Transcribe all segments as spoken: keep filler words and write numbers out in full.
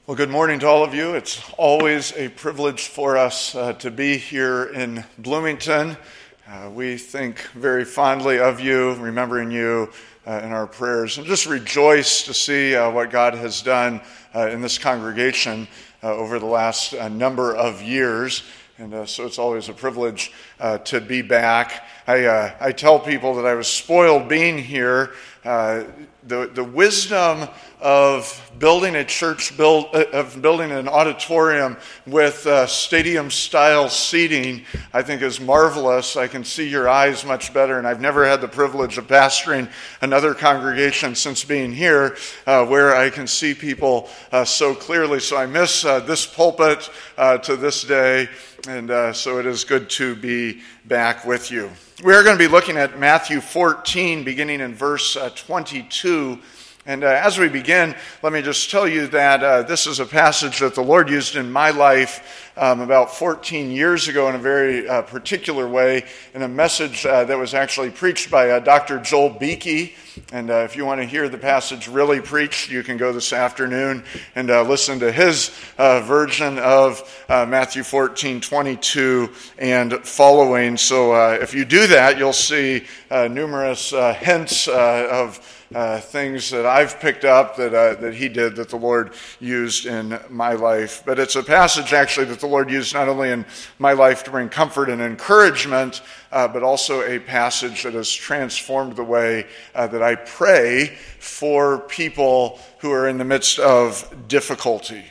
Well, good morning to all of you. It's always a privilege for us uh, to be here in Bloomington. Uh, we think very fondly of you, remembering you uh, in our prayers, and just rejoice to see uh, what God has done uh, in this congregation uh, over the last uh, number of years. And uh, so it's always a privilege uh, to be back. I, uh, I tell people that I was spoiled being here. Uh, the the wisdom of building a church, build of building an auditorium with uh, stadium-style seating, I think is marvelous. I can see your eyes much better, and I've never had the privilege of pastoring another congregation since being here, uh, where I can see people uh, so clearly. So I miss uh, this pulpit uh, to this day, and uh, so it is good to be back with you. We are going to be looking at Matthew fourteen, beginning in verse uh, twenty-two. And uh, as we begin, let me just tell you that uh, this is a passage that the Lord used in my life um, about fourteen years ago in a very uh, particular way, in a message uh, that was actually preached by uh, Doctor Joel Beeke. And uh, if you want to hear the passage really preached, you can go this afternoon and uh, listen to his uh, version of uh, Matthew fourteen twenty-two and following. So uh, if you do that, you'll see uh, numerous uh, hints uh, of Uh, things that I've picked up that uh, that he did that the Lord used in my life. But it's a passage actually that the Lord used not only in my life to bring comfort and encouragement, uh, but also a passage that has transformed the way uh, that I pray for people who are in the midst of difficulty.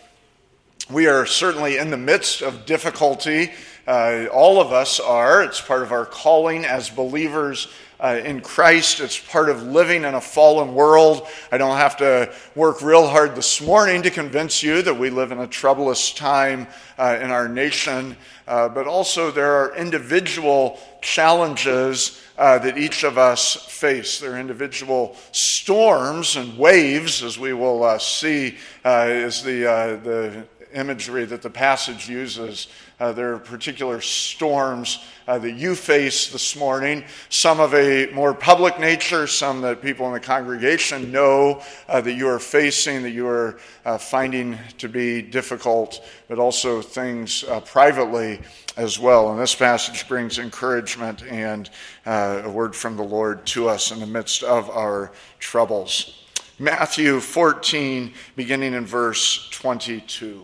We are certainly in the midst of difficulty. Uh, all of us are. It's part of our calling as believers Uh, in Christ. It's part of living in a fallen world. I don't have to work real hard this morning to convince you that we live in a troublous time uh, in our nation, uh, but also there are individual challenges uh, that each of us face. There are individual storms and waves, as we will uh, see uh, is the uh, the imagery that the passage uses. Uh, there are particular storms uh, that you face this morning, some of a more public nature, some that people in the congregation know uh, that you are facing, that you are uh, finding to be difficult, but also things uh, privately as well. And this passage brings encouragement and uh, a word from the Lord to us in the midst of our troubles. Matthew fourteen, beginning in verse twenty-two.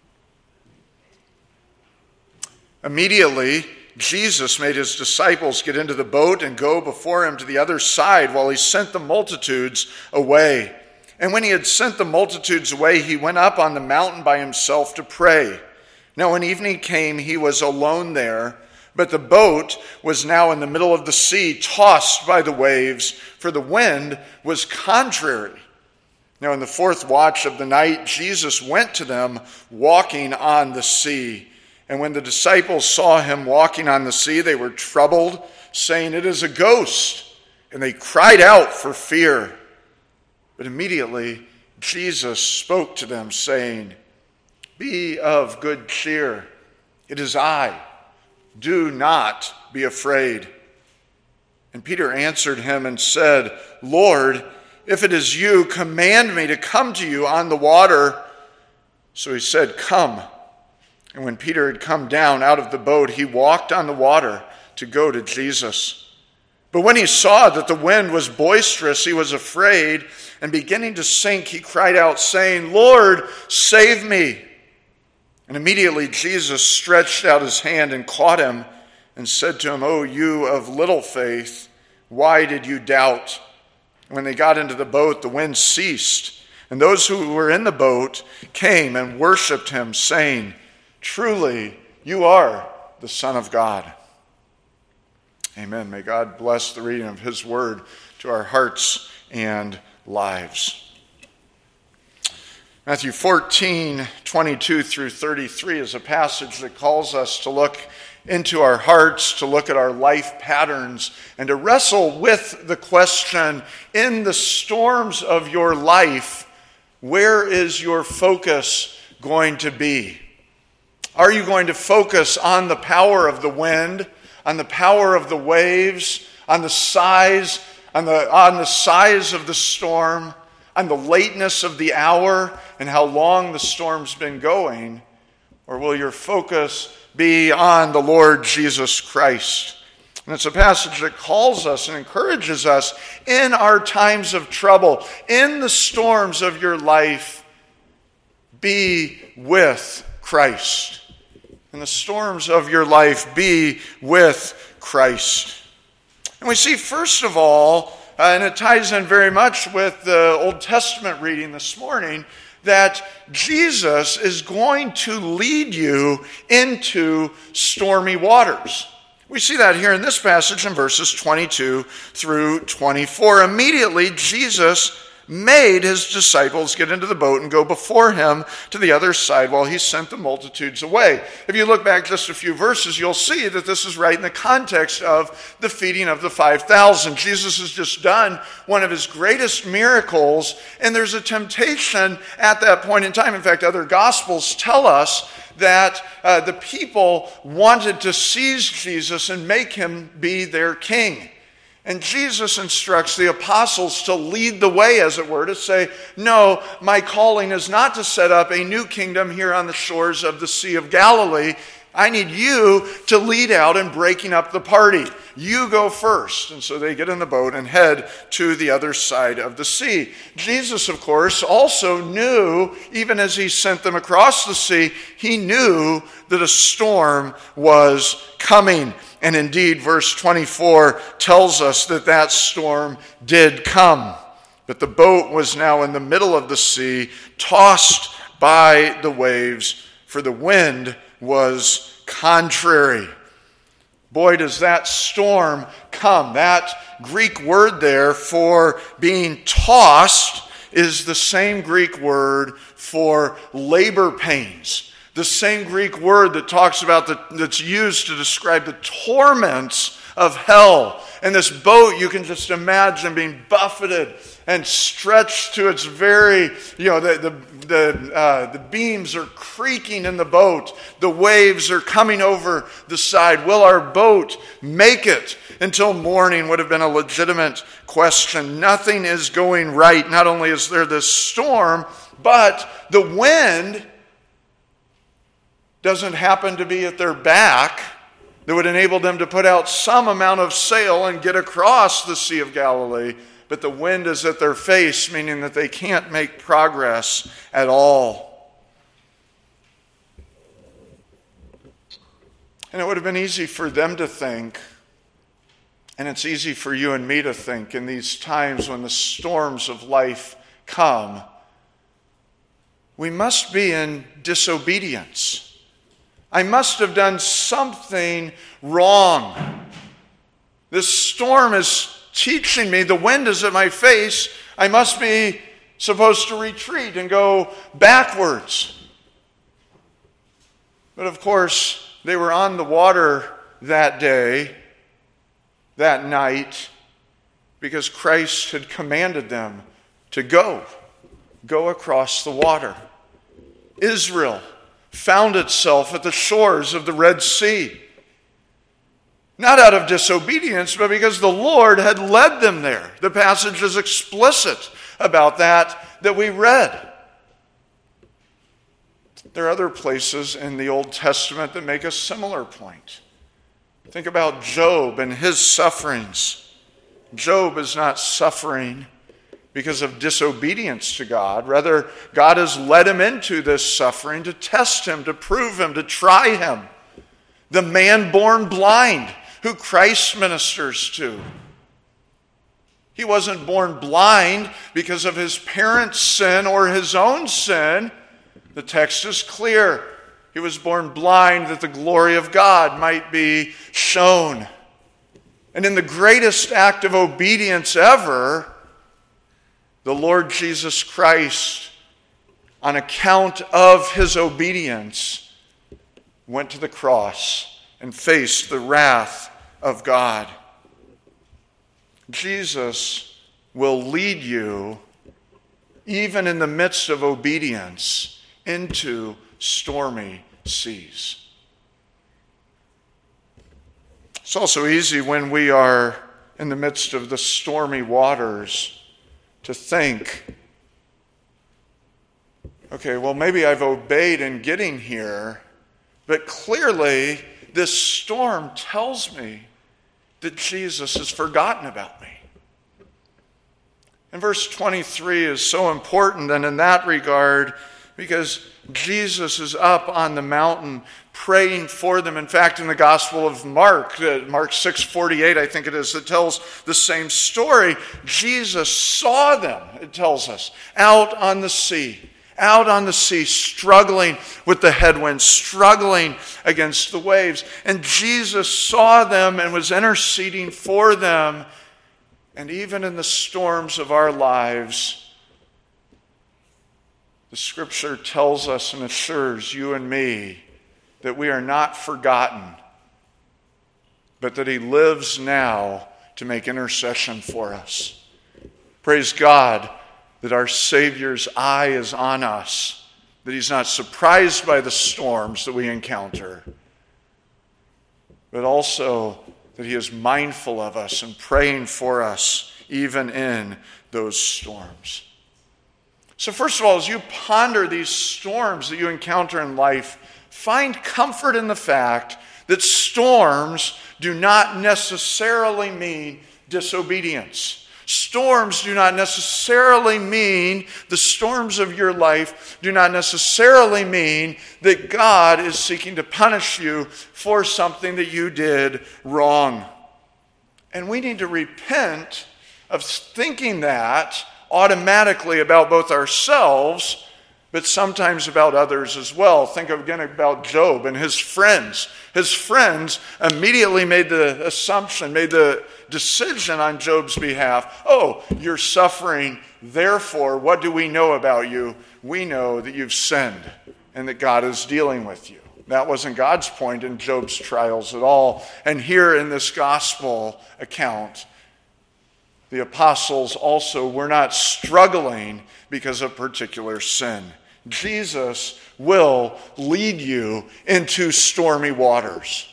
Immediately, Jesus made his disciples get into the boat and go before him to the other side while he sent the multitudes away. And when he had sent the multitudes away, he went up on the mountain by himself to pray. Now when evening came, he was alone there, but the boat was now in the middle of the sea, tossed by the waves, for the wind was contrary. Now in the fourth watch of the night, Jesus went to them walking on the sea. And when the disciples saw him walking on the sea, they were troubled, saying, "It is a ghost." And they cried out for fear. But immediately Jesus spoke to them, saying, "Be of good cheer. It is I. Do not be afraid." And Peter answered him and said, "Lord, if it is you, command me to come to you on the water." So he said, "Come." And when Peter had come down out of the boat, he walked on the water to go to Jesus. But when he saw that the wind was boisterous, he was afraid, and beginning to sink, he cried out, saying, "Lord, save me." And immediately Jesus stretched out his hand and caught him and said to him, "O you of little faith, why did you doubt?" When they got into the boat, the wind ceased, and those who were in the boat came and worshipped him, saying, "Truly, you are the Son of God." Amen. May God bless the reading of his word to our hearts and lives. Matthew fourteen, twenty-two through thirty-three is a passage that calls us to look into our hearts, to look at our life patterns, and to wrestle with the question, in the storms of your life, where is your focus going to be? Are you going to focus on the power of the wind, on the power of the waves, on the size, on the, on the size of the storm? on the lateness of the hour and how long the storm's been going? Or will your focus be on the Lord Jesus Christ? And it's a passage that calls us and encourages us in our times of trouble, in the storms of your life, be with Christ. In the storms of your life, be with Christ. And we see, first of all, uh, and it ties in very much with the Old Testament reading this morning, that Jesus is going to lead you into stormy waters. We see that here in this passage in verses twenty-two through twenty-four. Immediately, Jesus made his disciples get into the boat and go before him to the other side while he sent the multitudes away. If you look back just a few verses, you'll see that this is right in the context of the feeding of the five thousand. Jesus has just done one of his greatest miracles, and there's a temptation at that point in time. In fact, other Gospels tell us that uh, the people wanted to seize Jesus and make him be their king. And Jesus instructs the apostles to lead the way, as it were, to say, no, my calling is not to set up a new kingdom here on the shores of the Sea of Galilee. I need you to lead out in breaking up the party. You go first. And so they get in the boat and head to the other side of the sea. Jesus, of course, also knew, even as he sent them across the sea, he knew that a storm was coming. And indeed, verse twenty-four tells us that that storm did come. But the boat was now in the middle of the sea, tossed by the waves, for the wind was contrary. Boy, does that storm come. That Greek word there for being tossed is the same Greek word for labor pains. The same Greek word that talks about the, that's used to describe the torments of hell. And this boat, you can just imagine being buffeted and stretched to its very, you know, the the the, uh, the beams are creaking in the boat. The waves are coming over the side. Will our boat make it until morning? Would have been a legitimate question. Nothing is going right. Not only is there this storm, but the wind doesn't happen to be at their back that would enable them to put out some amount of sail and get across the Sea of Galilee, but the wind is at their face, meaning that they can't make progress at all. And it would have been easy for them to think, and it's easy for you and me to think in these times when the storms of life come, we must be in disobedience. I must have done something wrong. This storm is teaching me, the wind is at my face, I must be supposed to retreat and go backwards. But of course, they were on the water that day, that night, because Christ had commanded them to go, go across the water. Israel found itself at the shores of the Red Sea. Not out of disobedience, but because the Lord had led them there. The passage is explicit about that that we read. There are other places in the Old Testament that make a similar point. Think about Job and his sufferings. Job is not suffering because of disobedience to God. Rather, God has led him into this suffering to test him, to prove him, to try him. The man born blind who Christ ministers to. He wasn't born blind because of his parents' sin or his own sin. The text is clear. He was born blind that the glory of God might be shown. And in the greatest act of obedience ever, the Lord Jesus Christ, on account of his obedience, went to the cross and faced the wrath of God. Jesus will lead you, even in the midst of obedience, into stormy seas. It's also easy when we are in the midst of the stormy waters to think okay, well, maybe I've obeyed in getting here, but clearly this storm tells me that Jesus has forgotten about me. And verse twenty-three is so important, and in that regard, because Jesus is up on the mountain praying for them. In fact, in the Gospel of Mark, uh, Mark six forty-eight, I think it is, that tells the same story. Jesus saw them, it tells us, out on the sea. Out on the sea, struggling with the headwinds, struggling against the waves. And Jesus saw them and was interceding for them. And even in the storms of our lives, the Scripture tells us and assures you and me that we are not forgotten, but that He lives now to make intercession for us. Praise God that our Savior's eye is on us, that He's not surprised by the storms that we encounter, but also that He is mindful of us and praying for us even in those storms. So first of all, as you ponder these storms that you encounter in life, find comfort in the fact that storms do not necessarily mean disobedience. Storms do not necessarily mean, the storms of your life do not necessarily mean that God is seeking to punish you for something that you did wrong. And we need to repent of thinking that automatically about both ourselves, but sometimes about others as well. Think again about Job and his friends. His friends immediately made the assumption, made the decision on Job's behalf. Oh, you're suffering, therefore, what do we know about you? We know that you've sinned and that God is dealing with you. That wasn't God's point in Job's trials at all. And here in this gospel account, the apostles also were not struggling because of particular sin. Jesus will lead you into stormy waters.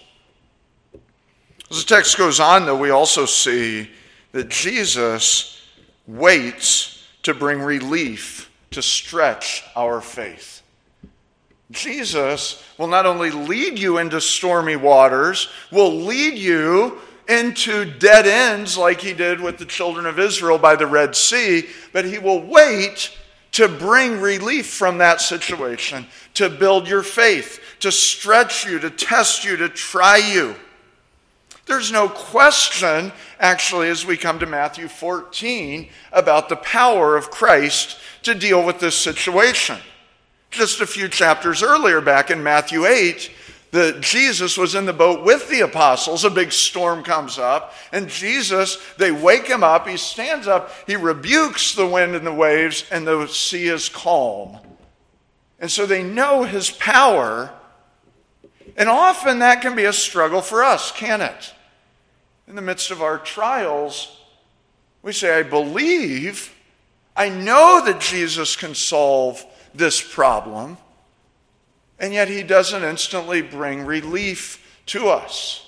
As the text goes on, though, we also see that Jesus waits to bring relief, to stretch our faith. Jesus will not only lead you into stormy waters, will lead you into dead ends like He did with the children of Israel by the Red Sea, but He will wait to bring relief from that situation, to build your faith, to stretch you, to test you, to try you. There's no question, actually, as we come to Matthew fourteen, about the power of Christ to deal with this situation. Just a few chapters earlier, back in Matthew eight, that Jesus was in the boat with the apostles. A big storm comes up, and Jesus, they wake him up. He stands up, he rebukes the wind and the waves, and the sea is calm. And so they know His power. And often that can be a struggle for us, can it? In the midst of our trials, we say, I believe, I know that Jesus can solve this problem, and yet He doesn't instantly bring relief to us.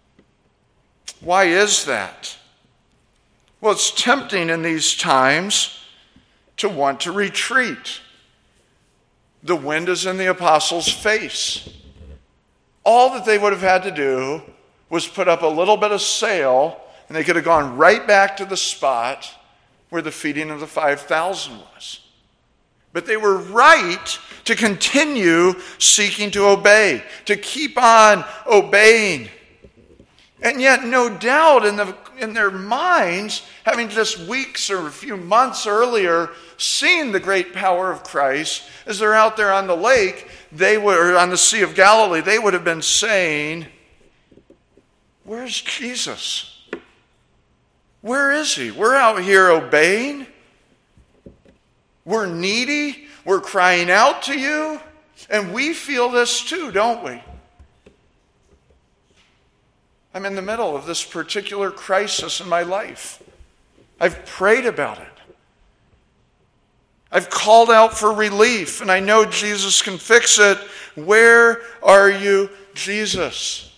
Why is that? Well, it's tempting in these times to want to retreat. The wind is in the apostles' face. All that they would have had to do was put up a little bit of sail, and they could have gone right back to the spot where the feeding of the five thousand was. But they were right to continue seeking to obey, to keep on obeying. And yet, no doubt in, the, in their minds, having just weeks or a few months earlier seen the great power of Christ, as they're out there on the lake, they were on the Sea of Galilee, they would have been saying, where's Jesus? Where is He? We're out here obeying. We're needy. We're crying out to You. And we feel this too, don't we? I'm in the middle of this particular crisis in my life. I've prayed about it. I've called out for relief, and I know Jesus can fix it. Where are You, Jesus?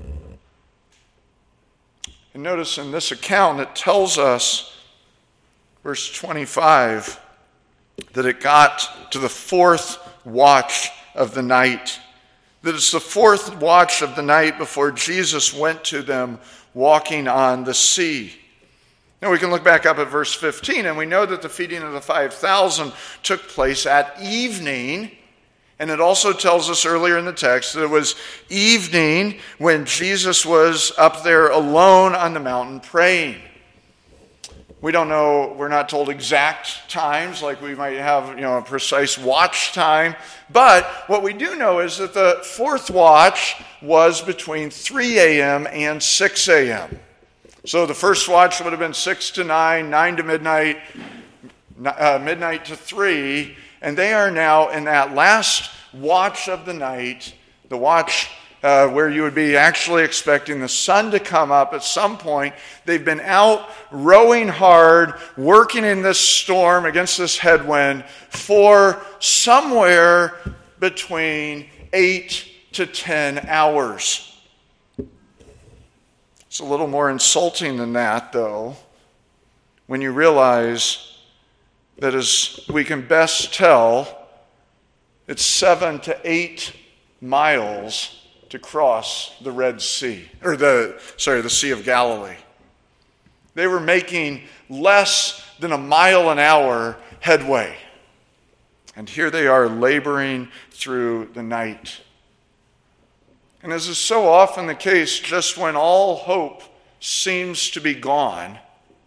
And notice in this account, it tells us, verse twenty-five, that it got to the fourth watch of the night. That it's the fourth watch of the night before Jesus went to them walking on the sea. Now we can look back up at verse fifteen, and we know that the feeding of the five thousand took place at evening. And it also tells us earlier in the text that it was evening when Jesus was up there alone on the mountain praying. We don't know, we're not told exact times, like we might have, you know, a precise watch time. But what we do know is that the fourth watch was between three a.m. and six a.m. So the first watch would have been six to nine, nine to midnight, uh, midnight to three. And they are now in that last watch of the night, the watch uh, where you would be actually expecting the sun to come up at some point. They've been out rowing hard, working in this storm against this headwind for somewhere between eight to ten hours. It's a little more insulting than that, though, when you realize that, as we can best tell, it's seven to eight miles to cross the Red Sea, or the, sorry, the Sea of Galilee. They were making less than a mile an hour headway. And here they are laboring through the night. And as is so often the case, just when all hope seems to be gone,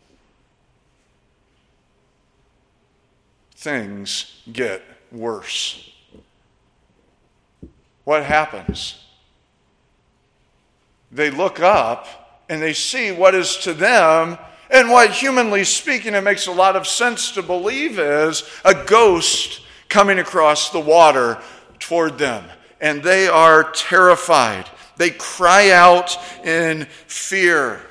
things get worse. What happens? They look up and they see what is to them, and what, humanly speaking, it makes a lot of sense to believe is a ghost coming across the water toward them. And they are terrified. They cry out in fear.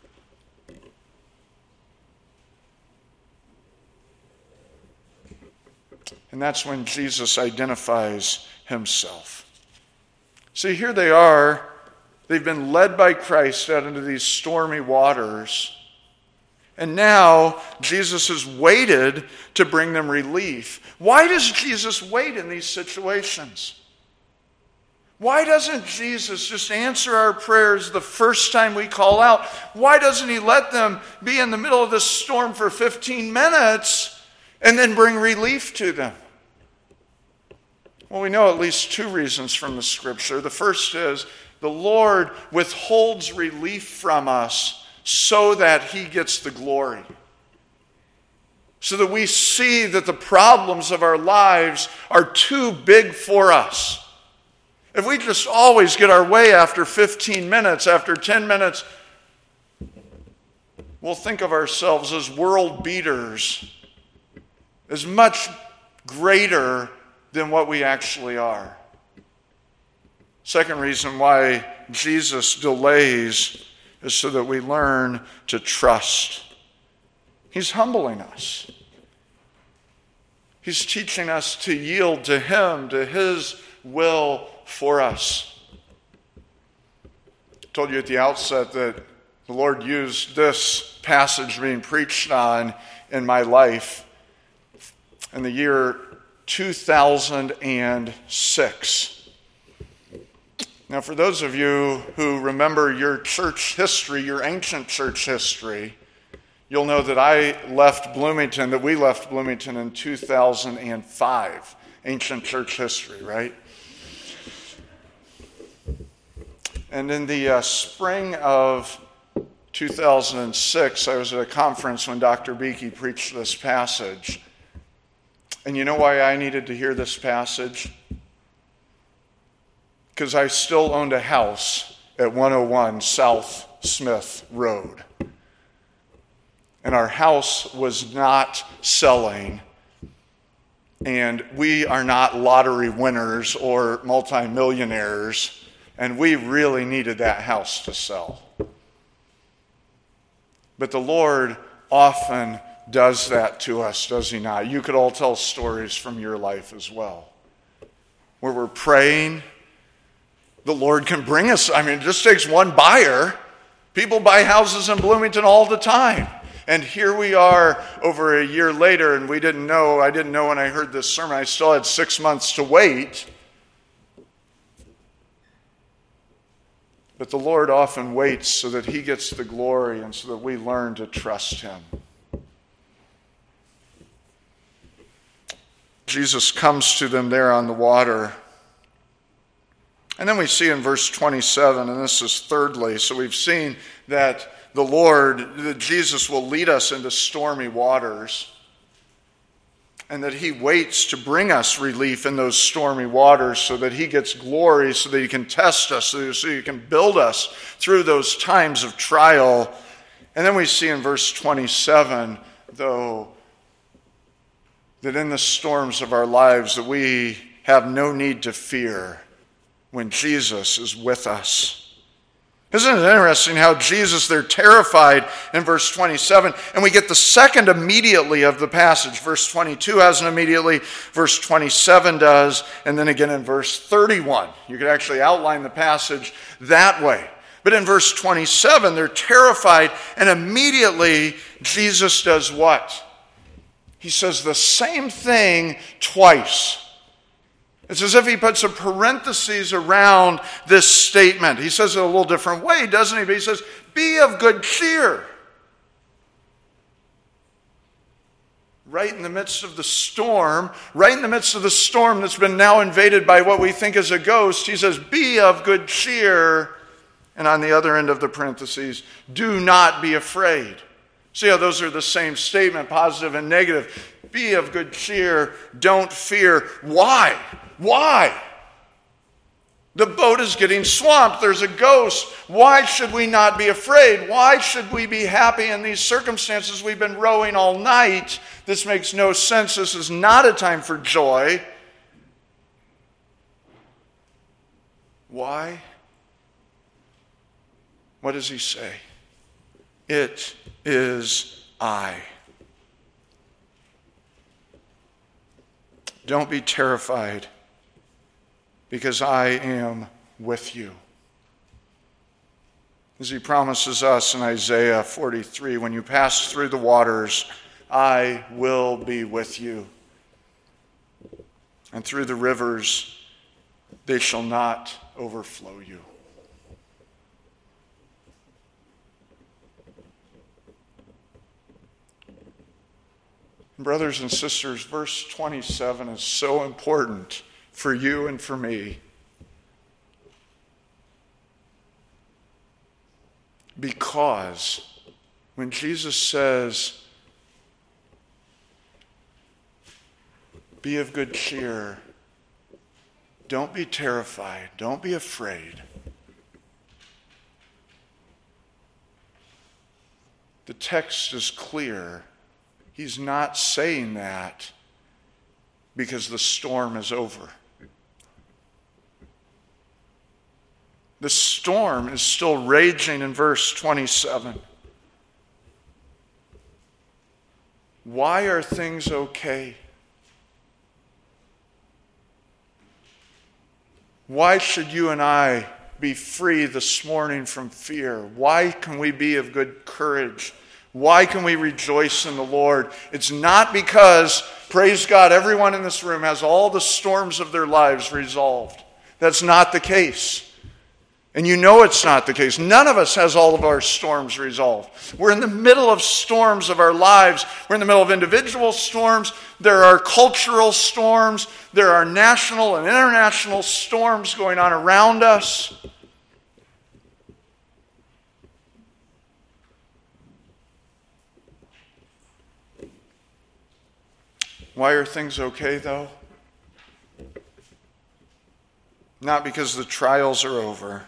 And that's when Jesus identifies himself. See, here they are. They've been led by Christ out into these stormy waters. And now Jesus has waited to bring them relief. Why does Jesus wait in these situations? Why doesn't Jesus just answer our prayers the first time we call out? Why doesn't he let them be in the middle of this storm for fifteen minutes and then bring relief to them? Well, we know at least two reasons from the scripture. The first is the Lord withholds relief from us so that he gets the glory. So that we see that the problems of our lives are too big for us. If we just always get our way after fifteen minutes, after ten minutes, we'll think of ourselves as world beaters, as much greater than what we actually are. Second reason why Jesus delays is so that we learn to trust. He's humbling us. He's teaching us to yield to him, to his will for us. I told you at the outset that the Lord used this passage being preached on in my life in the year two thousand six. Now, for those of you who remember your church history, your ancient church history, you'll know that I left Bloomington, that we left Bloomington in two thousand five. Ancient church history, right? And in the uh, spring of two thousand six, I was at a conference when Doctor Beakey preached this passage. And you know why I needed to hear this passage? Because I still owned a house at one oh one South Smith Road. And our house was not selling. And we are not lottery winners or multimillionaires. And we really needed that house to sell. But the Lord often does that to us, does he not? You could all tell stories from your life as well, where we're praying. The Lord can bring us, I mean, it just takes one buyer. People buy houses in Bloomington all the time. And here we are over a year later, and we didn't know, I didn't know when I heard this sermon, I still had six months to wait. But the Lord often waits so that he gets the glory and so that we learn to trust him. Jesus comes to them there on the water. And then we see in verse twenty-seven, and this is thirdly, so we've seen that the Lord, that Jesus will lead us into stormy waters, and that he waits to bring us relief in those stormy waters so that he gets glory, so that he can test us, so he can build us through those times of trial. And then we see in verse twenty-seven, though, that in the storms of our lives that we have no need to fear when Jesus is with us. Isn't it interesting how Jesus, they're terrified in verse twenty-seven, and we get the second immediately of the passage. Verse twenty-two has an immediately, verse twenty-seven does, and then again in verse thirty-one. You could actually outline the passage that way. But in verse twenty-seven, they're terrified, and immediately Jesus does what? He says the same thing twice. It's as if he puts a parenthesis around this statement. He says it a little different way, doesn't he? But he says, be of good cheer. Right in the midst of the storm, right in the midst of the storm that's been now invaded by what we think is a ghost, he says, be of good cheer. And on the other end of the parentheses, do not be afraid. See how those are the same statement, positive and negative. Be of good cheer, don't fear. Why? Why? The boat is getting swamped. There's a ghost. Why should we not be afraid? Why should we be happy in these circumstances? We've been rowing all night. This makes no sense. This is not a time for joy. Why? What does he say? It is I. Don't be terrified, because I am with you. As he promises us in Isaiah forty-three, when you pass through the waters, I will be with you. And through the rivers, they shall not overflow you. Brothers and sisters, verse twenty-seven is so important for you and for me. Because when Jesus says, be of good cheer, don't be terrified, don't be afraid. The text is clear. He's not saying that because the storm is over. The storm is still raging in verse twenty-seven. Why are things okay? Why should you and I be free this morning from fear? Why can we be of good courage? Why can we rejoice in the Lord? It's not because, praise God, everyone in this room has all the storms of their lives resolved. That's not the case. And you know it's not the case. None of us has all of our storms resolved. We're in the middle of storms of our lives. We're in the middle of individual storms. There are cultural storms. There are national and international storms going on around us. Why are things okay, though? Not because the trials are over,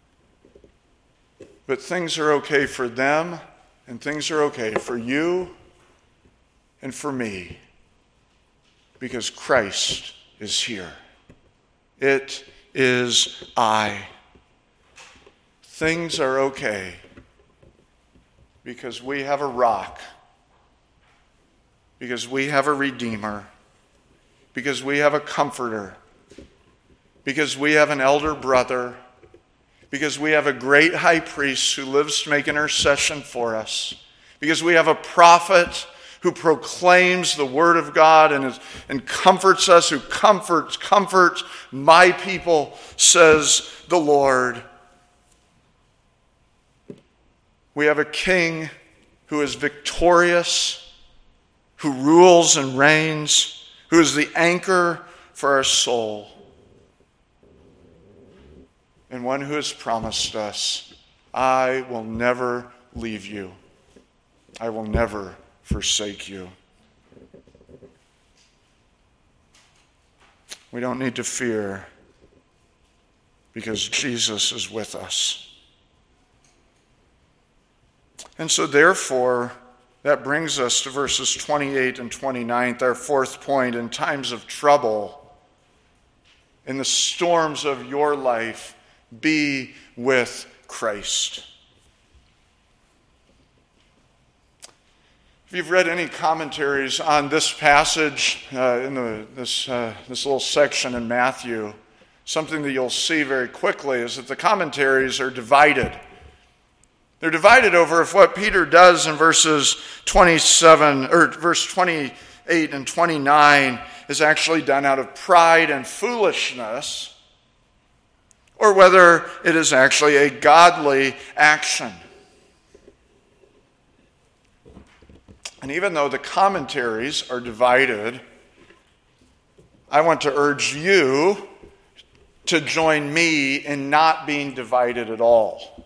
but things are okay for them, and things are okay for you and for me, because Christ is here. It is I. Things are okay because we have a rock, because we have a Redeemer, because we have a Comforter, because we have an elder brother, because we have a great high priest who lives to make intercession for us, because we have a prophet who proclaims the word of God and, is, and comforts us, who comforts, comforts my people, says the Lord. We have a king who is victorious, who rules and reigns, who is the anchor for our soul, and one who has promised us, I will never leave you. I will never forsake you. We don't need to fear because Jesus is with us. And so therefore, that brings us to verses twenty-eight and twenty-nine, our fourth point. In times of trouble, in the storms of your life, be with Christ. If you've read any commentaries on this passage uh, in the, this, uh, this little section in Matthew, something that you'll see very quickly is that the commentaries are divided. They're divided over if what Peter does in verses twenty-seven or verse twenty-eight and twenty-nine is actually done out of pride and foolishness, or whether it is actually a godly action. And even though the commentaries are divided, I want to urge you to join me in not being divided at all.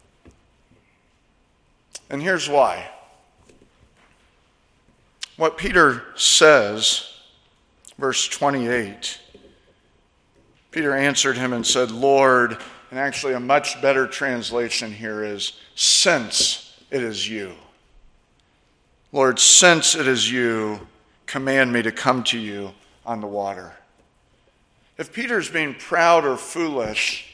And here's why. What Peter says, verse twenty-eight, Peter answered him and said, Lord, and actually a much better translation here is, since it is you. Lord, since it is you, command me to come to you on the water. If Peter's being proud or foolish,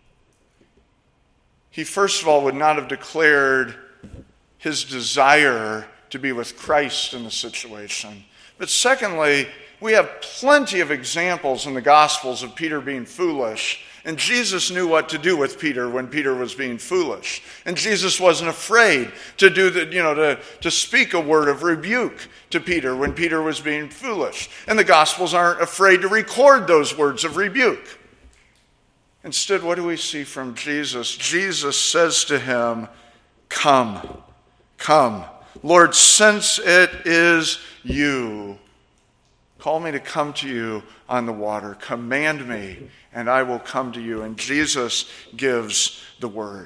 he first of all would not have declared his desire to be with Christ in the situation. But secondly, we have plenty of examples in the Gospels of Peter being foolish. And Jesus knew what to do with Peter when Peter was being foolish. And Jesus wasn't afraid to do the, you know, to, to speak a word of rebuke to Peter when Peter was being foolish. And the Gospels aren't afraid to record those words of rebuke. Instead, what do we see from Jesus? Jesus says to him, come, come. Lord, since it is you, call me to come to you on the water. Command me, and I will come to you. And Jesus gives the word.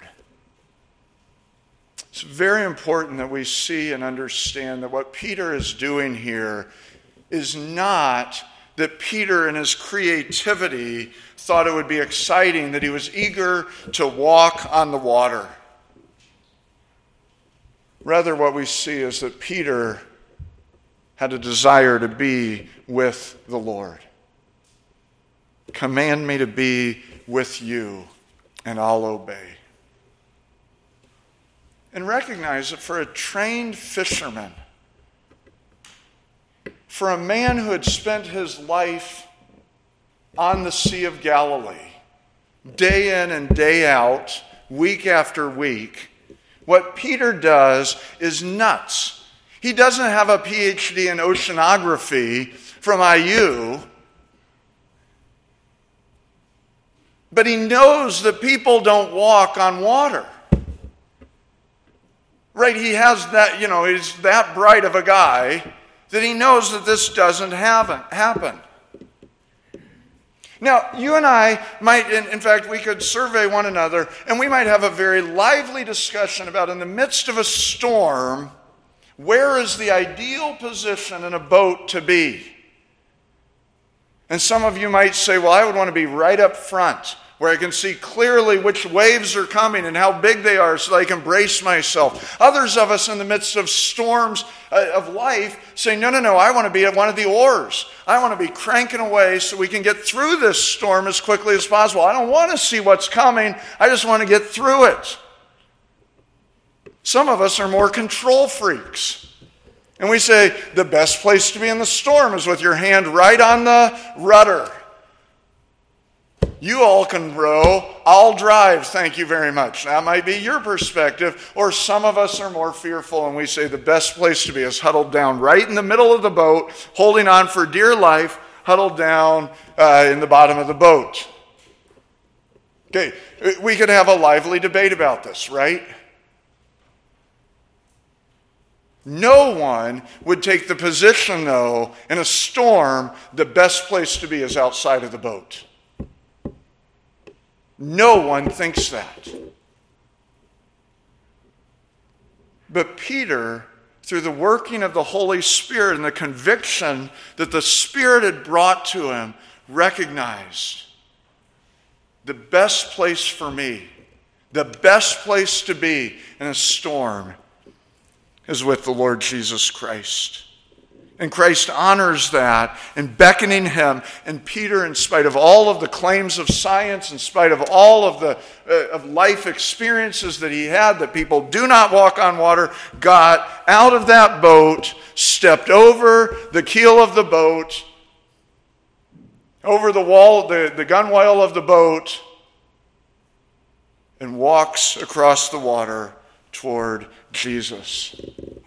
It's very important that we see and understand that what Peter is doing here is not that Peter in his creativity thought it would be exciting, that he was eager to walk on the water. Rather, what we see is that Peter had a desire to be with the Lord. Command me to be with you, and I'll obey. And recognize that for a trained fisherman, for a man who had spent his life on the Sea of Galilee, day in and day out, week after week, what Peter does is nuts. He doesn't have a P H D in oceanography from I U, but he knows that people don't walk on water. Right? He has that, you know, he's that bright of a guy that he knows that this doesn't happen. Now, you and I might, in, in fact, we could survey one another, and we might have a very lively discussion about, in the midst of a storm, where is the ideal position in a boat to be? And some of you might say, well, I would want to be right up front, where I can see clearly which waves are coming and how big they are so that I can brace myself. Others of us in the midst of storms of life say, no, no, no, I want to be at one of the oars. I want to be cranking away so we can get through this storm as quickly as possible. I don't want to see what's coming. I just want to get through it. Some of us are more control freaks. And we say, the best place to be in the storm is with your hand right on the rudder. You all can row, I'll drive, thank you very much. That might be your perspective, or some of us are more fearful and we say the best place to be is huddled down right in the middle of the boat, holding on for dear life, huddled down uh, in the bottom of the boat. Okay, we could have a lively debate about this, right? No one would take the position, though, in a storm, the best place to be is outside of the boat. No one thinks that. But Peter, through the working of the Holy Spirit and the conviction that the Spirit had brought to him, recognized the best place for me, the best place to be in a storm is with the Lord Jesus Christ. And Christ honors that in beckoning him. And Peter, in spite of all of the claims of science, in spite of all of the uh, of life experiences that he had, that people do not walk on water, got out of that boat, stepped over the keel of the boat, over the wall, the, the gunwale of the boat, and walks across the water toward Jesus.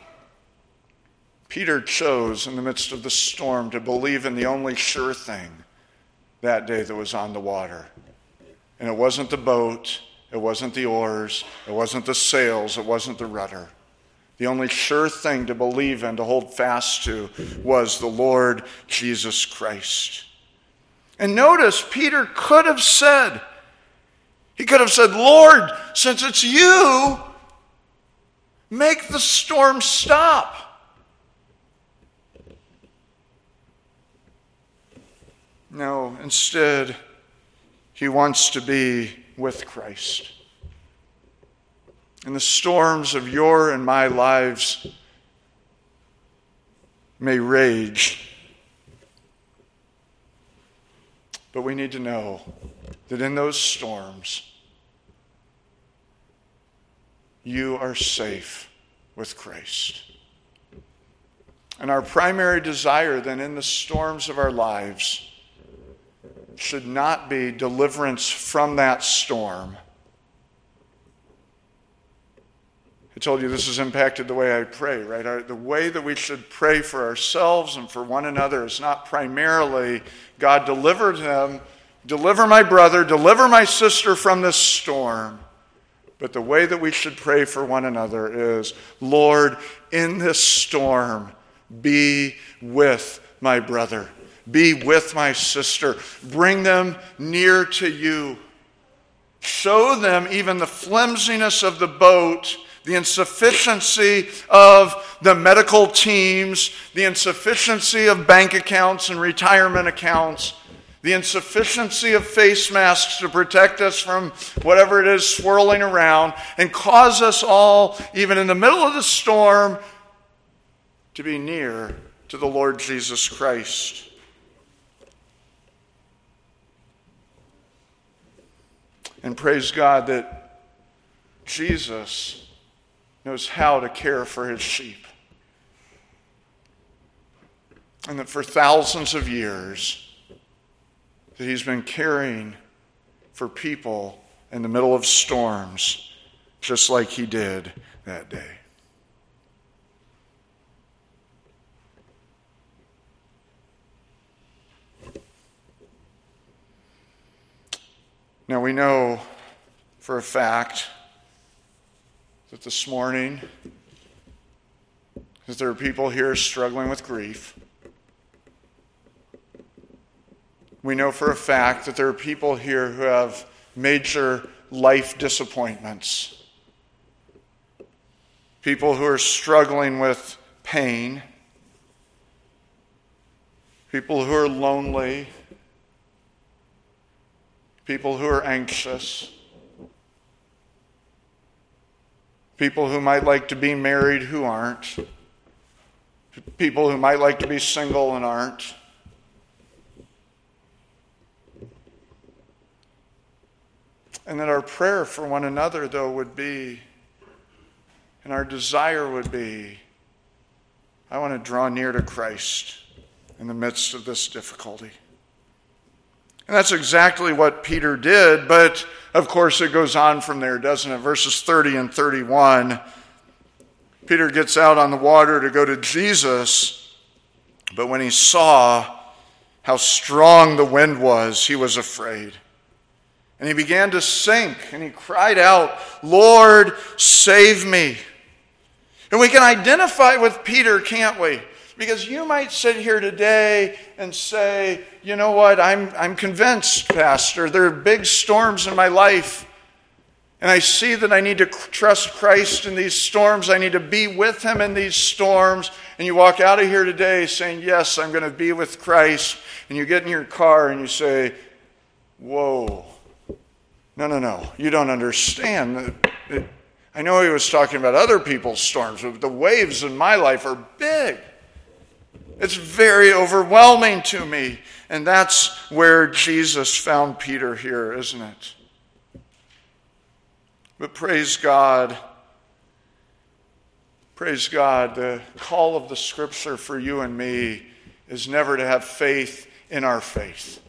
Peter chose in the midst of the storm to believe in the only sure thing that day that was on the water. And it wasn't the boat, it wasn't the oars, it wasn't the sails, it wasn't the rudder. The only sure thing to believe in, to hold fast to, was the Lord Jesus Christ. And notice, Peter could have said, he could have said, Lord, since it's you, make the storm stop. No, instead, he wants to be with Christ. And the storms of your and my lives may rage, but we need to know that in those storms, you are safe with Christ. And our primary desire then in the storms of our lives should not be deliverance from that storm. I told you this has impacted the way I pray, right? Our, the way that we should pray for ourselves and for one another is not primarily, God, deliver them, deliver my brother, deliver my sister from this storm. But the way that we should pray for one another is, Lord, in this storm, be with my brother. Be with my sister. Bring them near to you. Show them even the flimsiness of the boat, the insufficiency of the medical teams, the insufficiency of bank accounts and retirement accounts, the insufficiency of face masks to protect us from whatever it is swirling around, and cause us all, even in the middle of the storm, to be near to the Lord Jesus Christ. And praise God that Jesus knows how to care for his sheep. And that for thousands of years, that he's been caring for people in the middle of storms, just like he did that day. Now we know for a fact that this morning that there are people here struggling with grief. We know for a fact that there are people here who have major life disappointments. People who are struggling with pain. People who are lonely. People who are anxious. People who might like to be married who aren't. People who might like to be single and aren't. And that our prayer for one another, though, would be, and our desire would be, I want to draw near to Christ in the midst of this difficulty. And that's exactly what Peter did, but of course it goes on from there, doesn't it? Verses thirty and thirty-one. Peter gets out on the water to go to Jesus, but when he saw how strong the wind was, he was afraid. And he began to sink, and he cried out, "Lord, save me." And we can identify with Peter, can't we? Because you might sit here today and say, you know what, I'm, I'm convinced, Pastor, there are big storms in my life. And I see that I need to trust Christ in these storms. I need to be with him in these storms. And you walk out of here today saying, yes, I'm going to be with Christ. And you get in your car and you say, whoa, no, no, no, you don't understand. I know he was talking about other people's storms, but the waves in my life are big. It's very overwhelming to me. And that's where Jesus found Peter here, isn't it? But praise God, praise God, the call of the Scripture for you and me is never to have faith in our faith.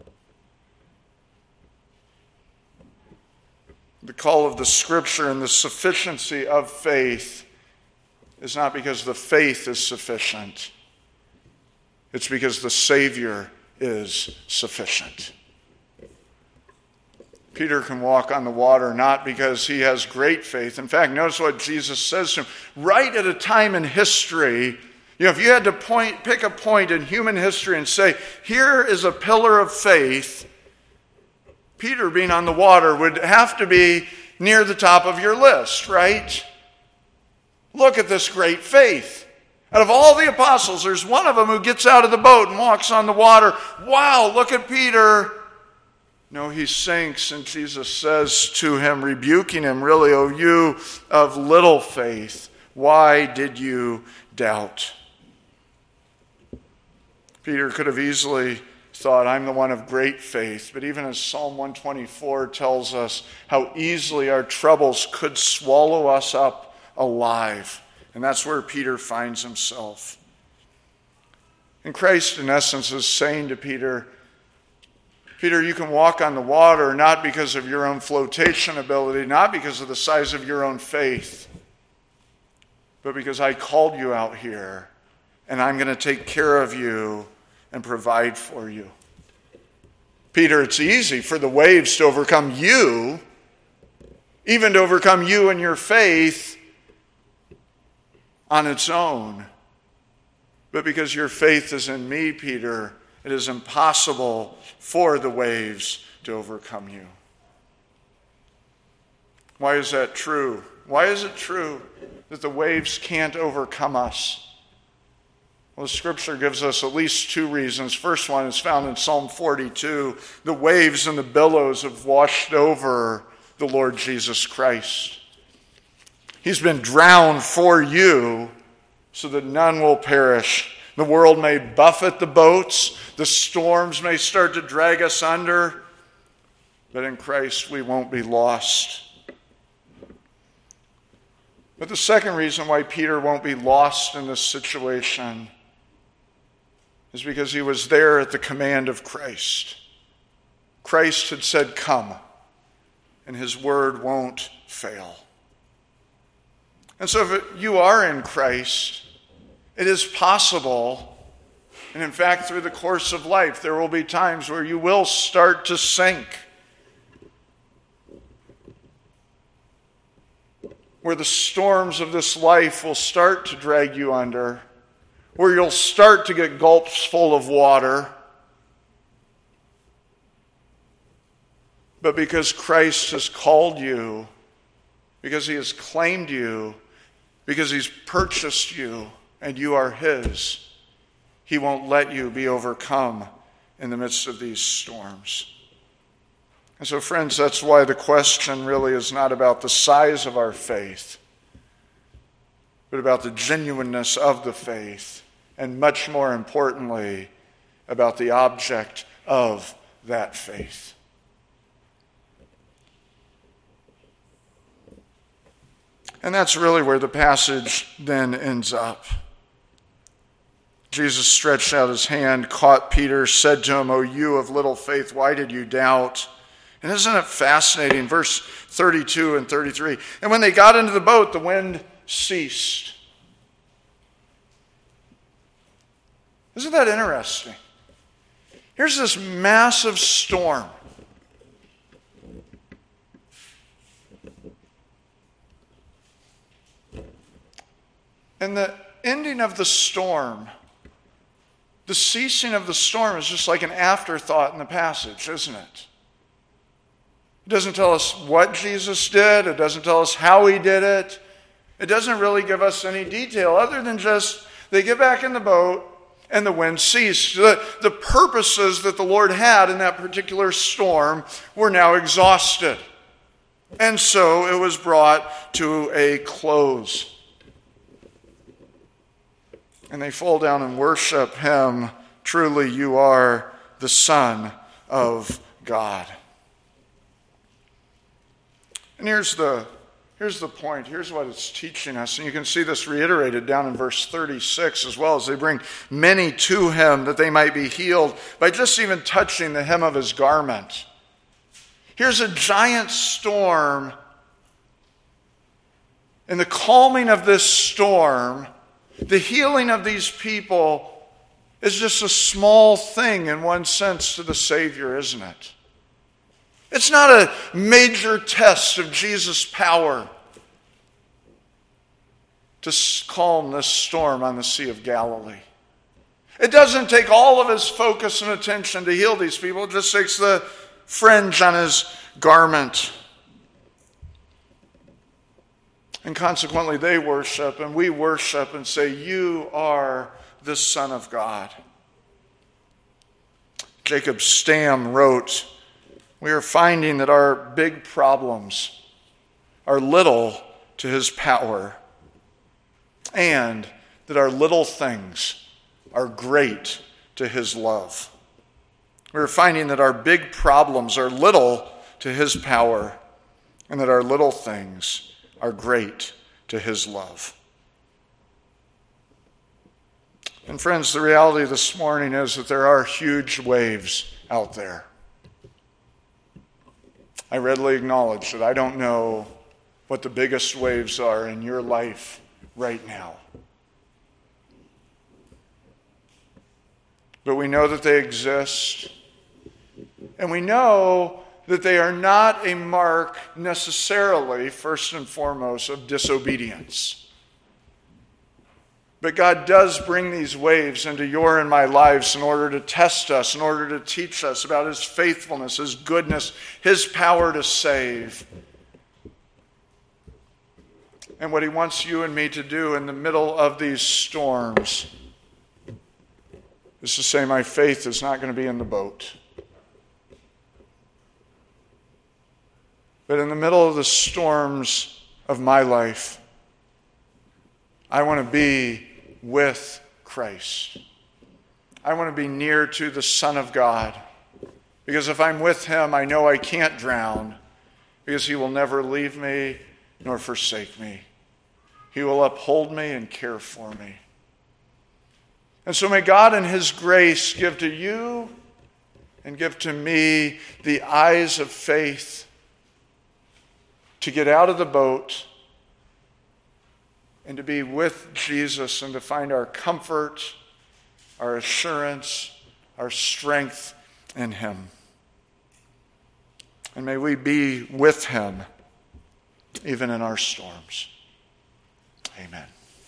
The call of the Scripture and the sufficiency of faith is not because the faith is sufficient. It's because the Savior is sufficient. Peter can walk on the water not because he has great faith. In fact, notice what Jesus says to him. Right at a time in history, you know, if you had to point, pick a point in human history and say, here is a pillar of faith, Peter being on the water would have to be near the top of your list, right? Look at this great faith. Out of all the apostles, there's one of them who gets out of the boat and walks on the water. Wow, look at Peter. No, he sinks, and Jesus says to him, rebuking him, really, O you of little faith, why did you doubt? Peter could have easily thought, I'm the one of great faith. But even as Psalm one twenty-four tells us how easily our troubles could swallow us up alive. And that's where Peter finds himself. And Christ, in essence, is saying to Peter, Peter, you can walk on the water not because of your own flotation ability, not because of the size of your own faith, but because I called you out here, and I'm going to take care of you and provide for you. Peter, it's easy for the waves to overcome you, even to overcome you and your faith on its own. But because your faith is in me, Peter, it is impossible for the waves to overcome you. Why is that true? Why is it true that the waves can't overcome us? Well, the Scripture gives us at least two reasons. First one is found in Psalm forty-two. The waves and the billows have washed over the Lord Jesus Christ. He's been drowned for you so that none will perish. The world may buffet the boats. The storms may start to drag us under. But in Christ we won't be lost. But the second reason why Peter won't be lost in this situation is because he was there at the command of Christ. Christ had said, come, and his word won't fail. And so if it, you are in Christ, it is possible, and in fact, through the course of life, there will be times where you will start to sink, where the storms of this life will start to drag you under, where you'll start to get gulps full of water. But because Christ has called you, because he has claimed you, because he's purchased you, and you are his, he won't let you be overcome in the midst of these storms. And so, friends, that's why the question really is not about the size of our faith, but about the genuineness of the faith, and much more importantly, about the object of that faith. And that's really where the passage then ends up. Jesus stretched out his hand, caught Peter, said to him, "O you of little faith, why did you doubt?" And isn't it fascinating? Verse thirty-two and thirty-three. And when they got into the boat, the wind ceased. Isn't that interesting? Here's this massive storm. And the ending of the storm, the ceasing of the storm, is just like an afterthought in the passage, isn't it? It doesn't tell us what Jesus did. It doesn't tell us how he did it. It doesn't really give us any detail other than just they get back in the boat and the wind ceased. The, the purposes that the Lord had in that particular storm were now exhausted. And so it was brought to a close. And they fall down and worship him. Truly, you are the Son of God. And here's the, here's the point. Here's what it's teaching us. And you can see this reiterated down in verse thirty-six as well, as they bring many to him that they might be healed by just even touching the hem of his garment. Here's a giant storm. And the calming of this storm, the healing of these people, is just a small thing in one sense to the Savior, isn't it? It's not a major test of Jesus' power to calm this storm on the Sea of Galilee. It doesn't take all of his focus and attention to heal these people. It just takes the fringe on his garment. And consequently, they worship and we worship and say, "You are the Son of God." Jacob Stam wrote, "We are finding that our big problems are little to his power, and that our little things are great to his love." We are finding that our big problems are little to his power, and that our little things are great to his love. And friends, the reality this morning is that there are huge waves out there. I readily acknowledge that I don't know what the biggest waves are in your life right now. But we know that they exist. And we know that they are not a mark necessarily, first and foremost, of disobedience. But God does bring these waves into your and my lives in order to test us, in order to teach us about his faithfulness, his goodness, his power to save. And what he wants you and me to do in the middle of these storms is to say, my faith is not going to be in the boat. But in the middle of the storms of my life, I want to be with Christ. I want to be near to the Son of God. Because if I'm with him, I know I can't drown. Because he will never leave me nor forsake me. He will uphold me and care for me. And so may God in his grace give to you and give to me the eyes of faith to get out of the boat and to be with Jesus and to find our comfort, our assurance, our strength in him. And may we be with him even in our storms. Amen.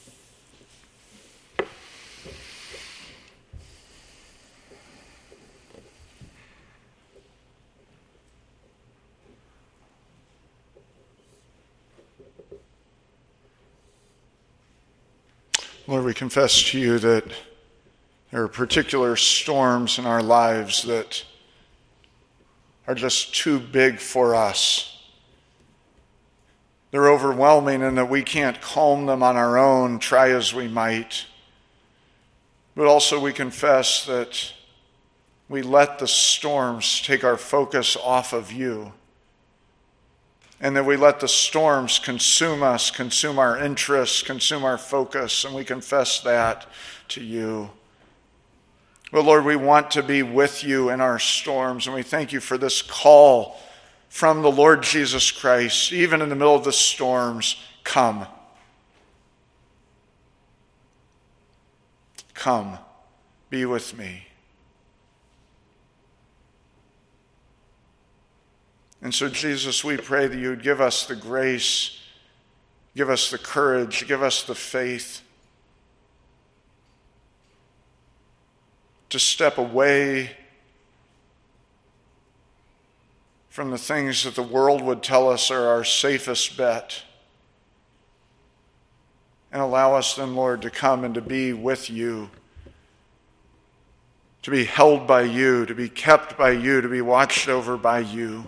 Lord, we confess to you that there are particular storms in our lives that are just too big for us. They're overwhelming and that we can't calm them on our own, try as we might. But also we confess that we let the storms take our focus off of you. And that we let the storms consume us, consume our interests, consume our focus, and we confess that to you. But Lord, we want to be with you in our storms, and we thank you for this call from the Lord Jesus Christ, even in the middle of the storms. Come. Come, be with me. And so, Jesus, we pray that you would give us the grace, give us the courage, give us the faith to step away from the things that the world would tell us are our safest bet, and allow us then, Lord, to come and to be with you, to be held by you, to be kept by you, to be watched over by you.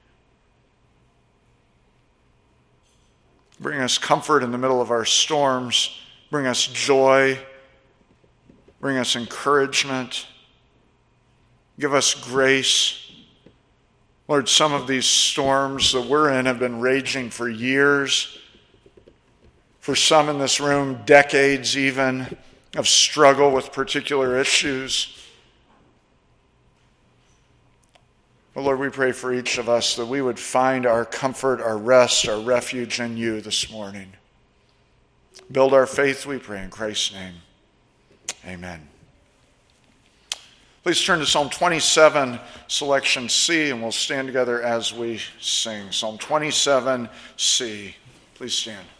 Bring us comfort in the middle of our storms. Bring us joy. Bring us encouragement. Give us grace. Lord, some of these storms that we're in have been raging for years. For some in this room, decades even of struggle with particular issues. But Lord, we pray for each of us that we would find our comfort, our rest, our refuge in you this morning. Build our faith, we pray in Christ's name. Amen. Please turn to Psalm twenty-seven, selection C, and we'll stand together as we sing. Psalm twenty-seven, C. Please stand.